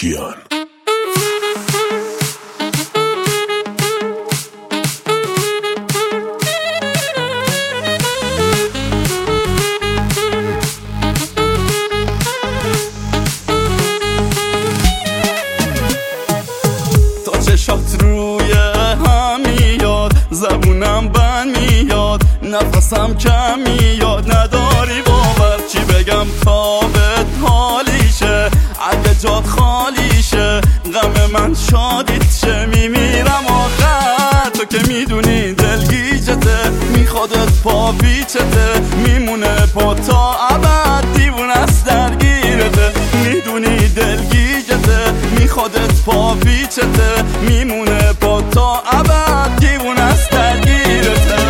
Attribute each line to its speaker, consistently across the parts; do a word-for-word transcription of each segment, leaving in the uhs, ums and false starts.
Speaker 1: کیان.
Speaker 2: چشات روی هم میاد، زبونم بند میاد، نفسم کم میاد، نداری باور چی بگم تا بهت حالیشه. اگه جات خالیشه غم من شادیت شه، میمیرم آخر تو که میدونی دلگیجته، میخوادت پا بیچته، میمونه پا تا ابد، دیوونه است درگیرته، میدونی دلگیجته، میخوادت پا بیچته، میمونه پا تا ابد، دیوونه است درگیرته.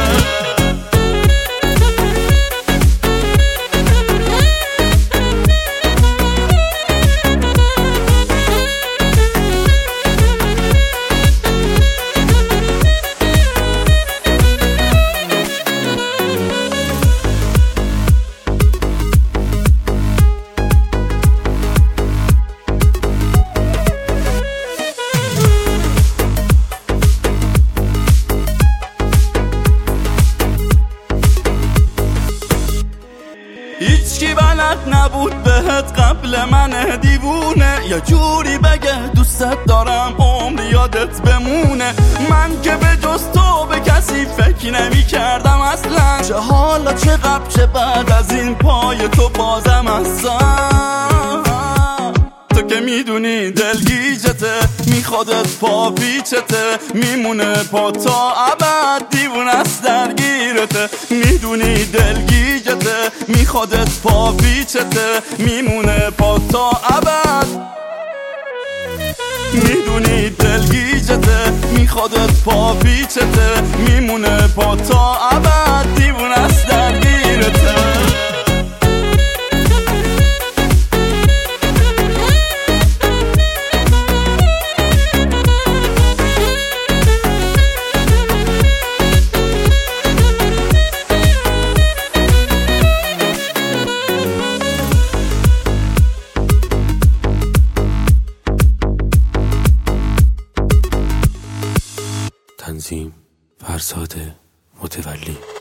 Speaker 2: هیچکی بلد نبود بهت قبل من دیوونه، یا جوری بگه دوستت دارم عمر یادت بمونه. من که به جز تو به کسی فکر نمی کردم اصلا، چه حالا چه قبل چه بعد از این پای تو بازم هستم. تو که میدونی دلگیجته، میخوادت پا بیچته، میمونه پا تا ابد، دیوونه است درگیرته، میدونی دلگیجته، میخوادت پا بیچته، میمونه پا تا ابد، میدونی دلگیجته، میخوادت پا بیچته، میمونه پا تا ابد، دیوونه است درگیرته.
Speaker 1: تنظیم فرزاد متولی.